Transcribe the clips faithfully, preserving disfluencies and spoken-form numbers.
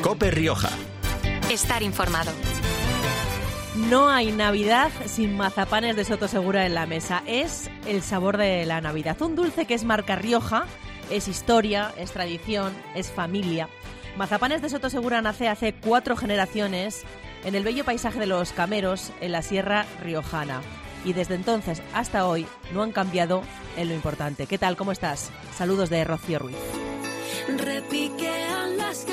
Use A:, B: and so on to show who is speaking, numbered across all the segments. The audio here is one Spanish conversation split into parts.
A: COPE Rioja.
B: Estar informado.
C: No hay Navidad sin mazapanes de Soto Segura en la mesa. Es el sabor de la Navidad. Un dulce que es marca Rioja, es historia, es tradición, es familia. Mazapanes de Soto Segura nace hace cuatro generaciones en el bello paisaje de los Cameros, en la Sierra Riojana. Y desde entonces hasta hoy no han cambiado en lo importante. ¿Qué tal? ¿Cómo estás? Saludos de Rocío Ruiz.
D: Repiquean las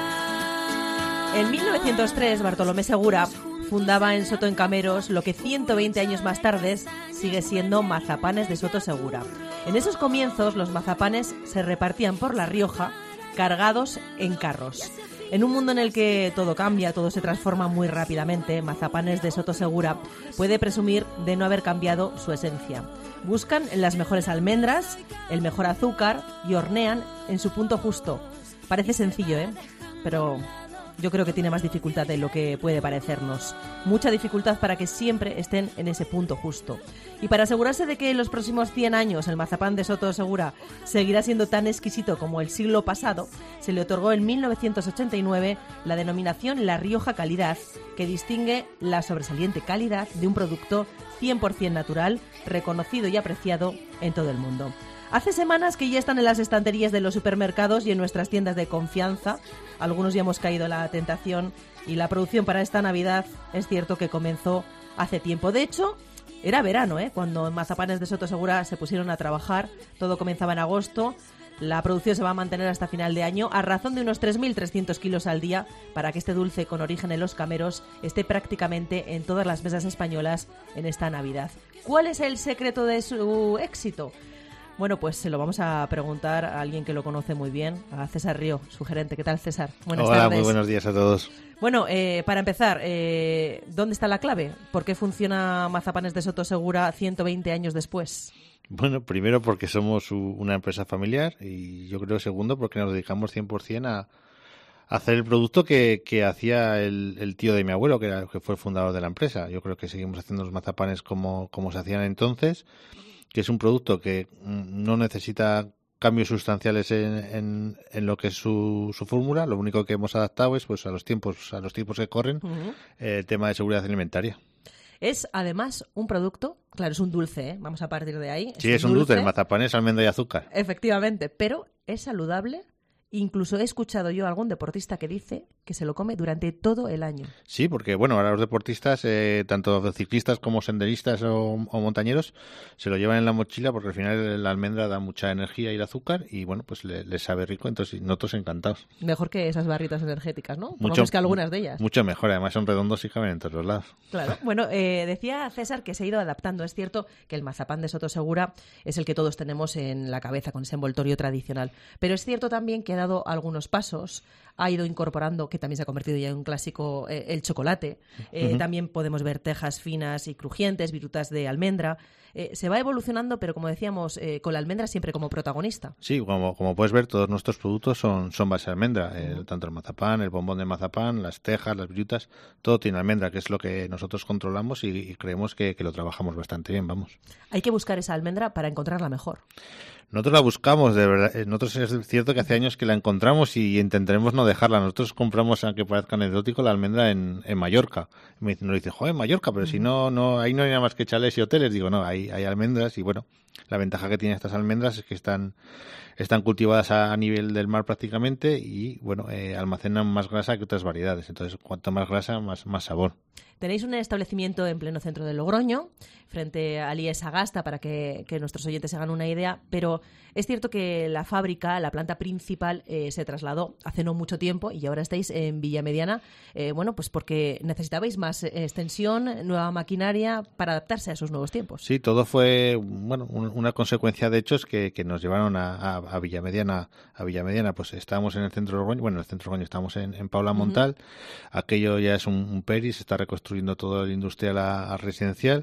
D: campanas.
C: En mil novecientos tres, Bartolomé Segura fundaba en Soto en Cameros lo que ciento veinte años más tarde sigue siendo Mazapanes de Soto Segura. En esos comienzos los mazapanes se repartían por La Rioja cargados en carros. En un mundo en el que todo cambia, todo se transforma muy rápidamente, Mazapanes de Soto Segura puede presumir de no haber cambiado su esencia. Buscan las mejores almendras, el mejor azúcar y hornean en su punto justo. Parece sencillo, ¿eh? Pero yo creo que tiene más dificultad de lo que puede parecernos. Mucha dificultad para que siempre estén en ese punto justo. Y para asegurarse de que en los próximos cien años el mazapán de Soto Segura seguirá siendo tan exquisito como el siglo pasado, se le otorgó en mil novecientos ochenta y nueve la denominación La Rioja Calidad, que distingue la sobresaliente calidad de un producto cien por ciento natural, reconocido y apreciado en todo el mundo. Hace semanas que ya están en las estanterías de los supermercados y en nuestras tiendas de confianza. Algunos ya hemos caído en la tentación y la producción para esta Navidad es cierto que comenzó hace tiempo. De hecho, era verano, ¿eh? Cuando en Mazapanes de Soto Segura se pusieron a trabajar. Todo comenzaba en agosto. La producción se va a mantener hasta final de año a razón de unos tres mil trescientos kilos al día para que este dulce con origen en los Cameros esté prácticamente en todas las mesas españolas en esta Navidad. ¿Cuál es el secreto de su éxito? Bueno, pues se lo vamos a preguntar a alguien que lo conoce muy bien, a César Río, su gerente. ¿Qué tal, César? Buenas
E: Hola,
C: tardes.
E: Muy buenos días a todos.
C: Bueno, eh, para empezar, eh, ¿dónde está la clave? ¿Por qué funciona Mazapanes de Soto Segura ciento veinte años después?
E: Bueno, primero porque somos una empresa familiar y yo creo segundo porque nos dedicamos cien por ciento a, a hacer el producto que, que hacía el, el tío de mi abuelo, que, era, que fue el fundador de la empresa. Yo creo que seguimos haciendo los mazapanes como, como se hacían entonces, que es un producto que no necesita cambios sustanciales en, en, en lo que es su, su fórmula. Lo único que hemos adaptado es pues a los tiempos a los tiempos que corren, uh-huh. eh, el tema de seguridad alimentaria.
C: Es además un producto, claro, es un dulce, ¿eh? Vamos a partir de ahí.
E: Sí, es, es un dulce, dulce, el mazapán es almendra y azúcar.
C: Efectivamente, pero es saludable. Incluso he escuchado yo a algún deportista que dice que se lo come durante todo el año.
E: Sí, porque bueno, ahora los deportistas, eh, tanto ciclistas como senderistas o, o montañeros, se lo llevan en la mochila porque al final la almendra da mucha energía y el azúcar y bueno, pues les le sabe rico, entonces nosotros encantados.
C: Mejor que esas barritas energéticas, ¿no? Por
E: mucho,
C: lo menos que algunas de ellas.
E: Mucho mejor, además son redondos y caben en todos los lados.
C: Claro, bueno, eh, decía César que se ha ido adaptando. Es cierto que el mazapán de Soto Segura es el que todos tenemos en la cabeza con ese envoltorio tradicional, pero es cierto también que ha dado algunos pasos. pasos, ha ido incorporando, que también se ha convertido ya en un clásico, eh, el chocolate. Eh, uh-huh. También podemos ver tejas finas y crujientes, virutas de almendra. Eh, se va evolucionando, pero como decíamos, eh, con la almendra siempre como protagonista.
E: Sí, como, como puedes ver, todos nuestros productos son, son base de almendra. Uh-huh. Eh, tanto el mazapán, el bombón de mazapán, las tejas, las virutas, todo tiene almendra, que es lo que nosotros controlamos y, y creemos que, que lo trabajamos bastante bien, vamos.
C: Hay que buscar esa almendra para encontrarla mejor.
E: Nosotros la buscamos, de verdad. Nosotros es cierto que hace años que la encontramos y intentaremos no dejarla. Nosotros compramos, aunque parezca anecdótico, la almendra en, en Mallorca. Y me nos dice, joder, Mallorca, pero uh-huh. si no, no, ahí no hay nada más que chalés y hoteles. Digo, no, hay, hay almendras y bueno, la ventaja que tienen estas almendras es que están, están cultivadas a, a nivel del mar prácticamente y bueno, eh, almacenan más grasa que otras variedades. Entonces, cuanto más grasa, más, más sabor.
C: Tenéis un establecimiento en pleno centro de Logroño, frente al I E S Sagasta, para que, que nuestros oyentes se hagan una idea, pero es cierto que la fábrica, la planta principal, eh, se trasladó hace no mucho tiempo y ahora estáis en Villamediana, eh, bueno, pues porque necesitabais más extensión, nueva maquinaria para adaptarse a esos nuevos tiempos.
E: Sí, todo fue, bueno, un, una consecuencia de hechos que, que nos llevaron a, a, a Villamediana. A Villamediana, pues estábamos en el centro de Logroño, bueno, en el centro de Logroño estábamos en, en Paula Montal, uh-huh. Aquello ya es un, un peri, se está reconstruyendo todo el industrial a, a residencial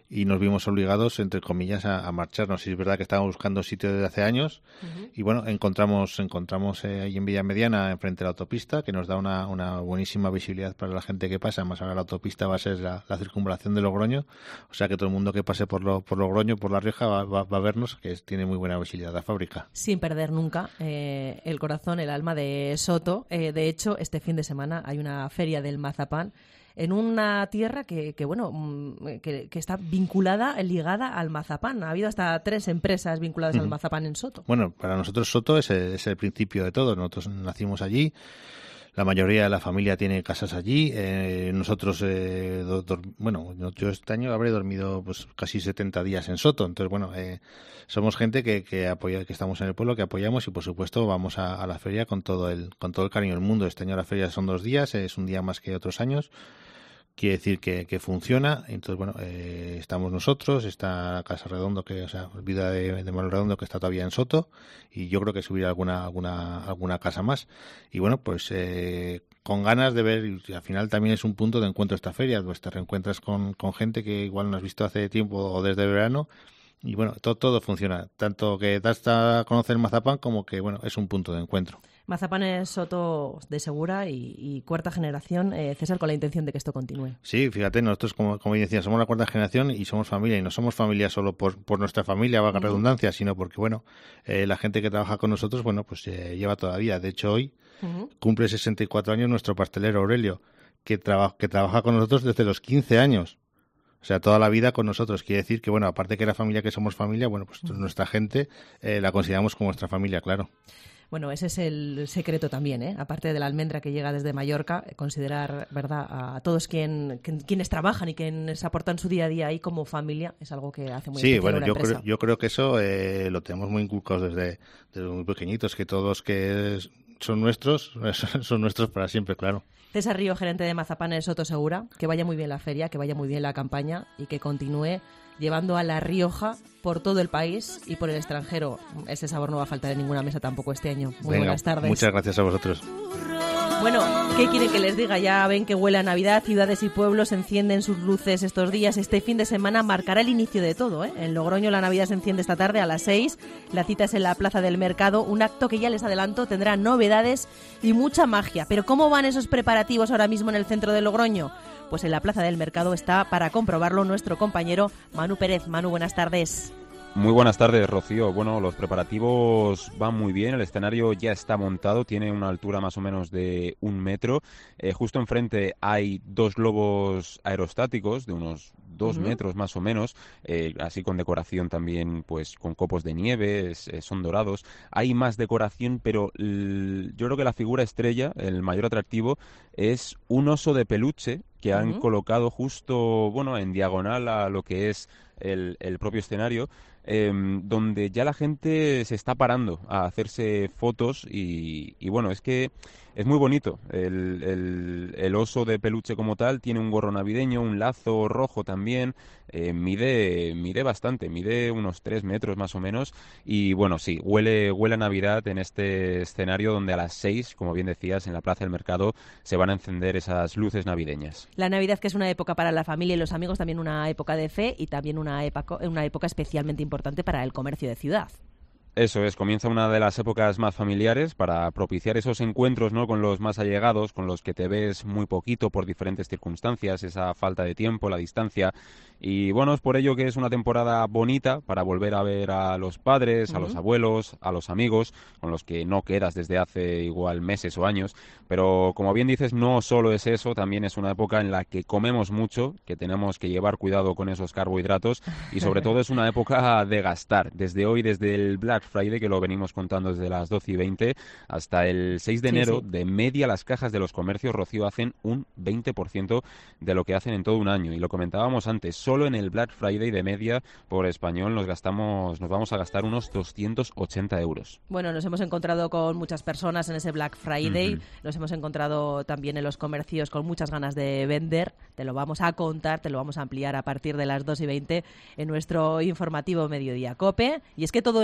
E: y nos vimos obligados, entre comillas, a, a marcharnos. Y es verdad que estábamos buscando sitio desde hace años uh-huh. y bueno, encontramos encontramos eh, ahí en Villa Mediana, enfrente de la autopista, que nos da una, una buenísima visibilidad para la gente que pasa. Más ahora la autopista va a ser la, la circunvalación de Logroño, o sea que todo el mundo que pase por, lo, por Logroño, por La Rioja, va, va, va a vernos, que es, tiene muy buena visibilidad la fábrica.
C: Sin perder nunca eh, el corazón, el alma de Soto. Eh, de hecho, este fin de semana hay una feria del mazapán en una tierra que, que bueno, que, que está vinculada, ligada al mazapán. Ha habido hasta tres empresas vinculadas uh-huh. al mazapán en Soto.
E: Bueno, para nosotros Soto es el, es el principio de todo. Nosotros nacimos allí, la mayoría de la familia tiene casas allí. Eh, nosotros, eh, do, do, bueno, yo este año habré dormido pues casi setenta días en Soto. Entonces, bueno, eh, somos gente que, que apoya, que estamos en el pueblo, que apoyamos y, por supuesto, vamos a, a la feria con todo el con todo el cariño del mundo. Este año la feria son dos días, es un día más que otros años. Quiere decir que, que funciona. Entonces, bueno, eh, estamos nosotros, está Casa Redondo, que, o sea, Vida de, de Manuel Redondo, que está todavía en Soto, y yo creo que subirá alguna alguna alguna casa más. Y bueno, pues eh, con ganas de ver, y al final también es un punto de encuentro esta feria, pues te reencuentras con, con gente que igual no has visto hace tiempo o desde el verano, y bueno, todo, todo funciona, tanto que das a conocer el mazapán como que, bueno, es un punto de encuentro.
C: Mazapanes Soto de Segura y, y cuarta generación, eh, César, con la intención de que esto continúe.
E: Sí, fíjate, nosotros, como, como decía, somos la cuarta generación y somos familia, y no somos familia solo por, por nuestra familia, valga uh-huh. redundancia, sino porque, bueno, eh, la gente que trabaja con nosotros, bueno, pues eh, lleva todavía. De hecho, hoy uh-huh. cumple sesenta y cuatro años nuestro pastelero Aurelio, que, traba, que trabaja con nosotros desde los quince años. O sea, toda la vida con nosotros. Quiere decir que, bueno, aparte que la familia que somos familia, bueno, pues uh-huh. nuestra gente eh, la consideramos como nuestra familia, claro.
C: Bueno, ese es el secreto también, ¿eh? Aparte de la almendra que llega desde Mallorca, considerar, ¿verdad?, a todos quien, quien, quienes trabajan y quienes aportan su día a día ahí como familia, es algo que hace muy
E: sí,
C: especial
E: bueno,
C: una
E: yo
C: empresa.
E: creo, yo creo que eso eh, lo tenemos muy inculcados desde, desde muy pequeñitos, que todos que es, son nuestros, son nuestros para siempre, claro.
C: César Río, gerente de Mazapanes Soto Segura, que vaya muy bien la feria, que vaya muy bien la campaña y que continúe llevando a La Rioja por todo el país y por el extranjero. Ese sabor no va a faltar en ninguna mesa tampoco este año. Muy
E: Venga,
C: buenas tardes.
E: Muchas gracias a vosotros.
C: Bueno, ¿qué quieren que les diga? Ya ven que huele a Navidad, ciudades y pueblos encienden sus luces estos días. Este fin de semana marcará el inicio de todo, ¿eh? En Logroño la Navidad se enciende esta tarde a las seis. La cita es en la Plaza del Mercado, un acto que ya les adelanto tendrá novedades y mucha magia. Pero ¿cómo van esos preparativos ahora mismo en el centro de Logroño? Pues en la Plaza del Mercado está para comprobarlo nuestro compañero Manu Pérez. Manu, buenas tardes.
A: Muy buenas tardes, Rocío. Bueno, los preparativos van muy bien, el escenario ya está montado, tiene una altura más o menos de un metro. Eh, justo enfrente hay dos globos aerostáticos de unos dos uh-huh. metros más o menos, eh, así con decoración también, pues con copos de nieve, es, eh, son dorados. Hay más decoración, pero l- yo creo que la figura estrella, el mayor atractivo, es un oso de peluche que han uh-huh. colocado justo, bueno, en diagonal a lo que es el, el propio escenario, eh, donde ya la gente se está parando a hacerse fotos y, y bueno, es que es muy bonito. El, el, el oso de peluche como tal tiene un gorro navideño, un lazo rojo también, eh, mide mide bastante, mide unos tres metros más o menos y bueno, sí, huele, huele a Navidad en este escenario donde a las seis, como bien decías, en la Plaza del Mercado se van a encender esas luces navideñas.
C: La Navidad, que es una época para la familia y los amigos, también una época de fe y también una época, una época especialmente importante para el comercio de ciudad.
A: Eso es, comienza una de las épocas más familiares para propiciar esos encuentros, ¿no?, con los más allegados, con los que te ves muy poquito por diferentes circunstancias, esa falta de tiempo, la distancia. Y bueno, es por ello que es una temporada bonita para volver a ver a los padres, uh-huh. a los abuelos, a los amigos, con los que no quedas desde hace igual meses o años. Pero como bien dices, no solo es eso, también es una época en la que comemos mucho, que tenemos que llevar cuidado con esos carbohidratos y sobre todo es una época de gastar. Desde hoy, desde el Black Friday, que lo venimos contando desde las doce y veinte, hasta el seis de enero, sí, sí. de media las cajas de los comercios, Rocío, hacen un veinte por ciento de lo que hacen en todo un año. Y lo comentábamos antes, solo en el Black Friday de media por español nos gastamos, nos vamos a gastar unos doscientos ochenta euros.
C: Bueno, nos hemos encontrado con muchas personas en ese Black Friday, uh-huh. nos hemos encontrado también en los comercios con muchas ganas de vender. Te lo vamos a contar, te lo vamos a ampliar a partir de las dos y veinte en nuestro informativo Mediodía COPE. Y es que todo empieza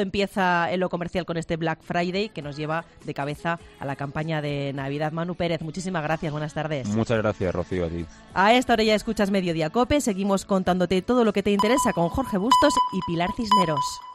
C: avanza en lo comercial con este Black Friday que nos lleva de cabeza a la campaña de Navidad. Manu Pérez, muchísimas gracias, buenas tardes.
A: Muchas gracias, Rocío, a ti.
C: A esta hora ya escuchas Mediodía Cope, seguimos contándote todo lo que te interesa con Jorge Bustos y Pilar Cisneros.